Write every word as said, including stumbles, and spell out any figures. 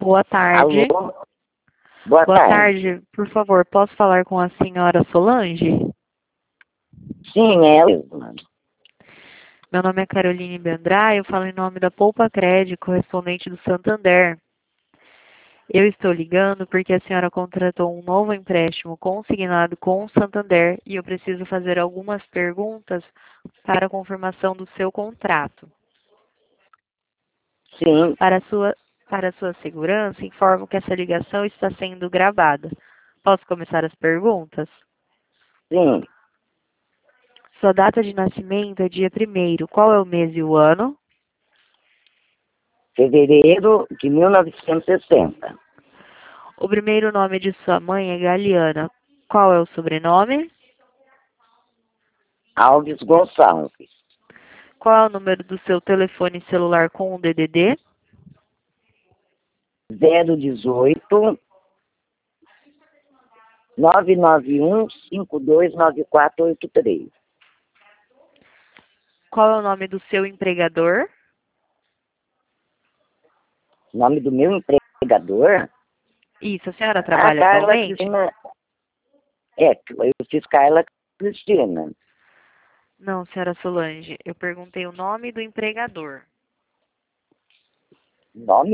Boa tarde. Alô? Boa, Boa tarde. tarde. Por favor, posso falar com a senhora Solange? Sim, é mesmo. Meu nome é Caroline Bendrai, eu falo em nome da Poupa Crédito, correspondente do Santander. Eu estou ligando porque a senhora contratou um novo empréstimo consignado com o Santander e eu preciso fazer algumas perguntas para a confirmação do seu contrato. Sim, Para a sua, para a sua segurança, informo que essa ligação está sendo gravada. Posso começar as perguntas? sim. Sua data de nascimento é dia primeiro. Qual é o mês e o ano? Fevereiro de mil novecentos e sessenta. O primeiro nome de sua mãe é Galiana. Qual é o sobrenome? Alves Gonçalves. Qual é o número do seu telefone celular com o D D D? zero dezoito, nove nove um, cinco dois nove quatro oito três. Qual é o nome do seu empregador? Nome do meu empregador? Isso, a senhora A trabalha Carla atualmente? Cristina. É, eu fiz Carla Cristina. Não, senhora Solange. Eu perguntei o nome do empregador. Nome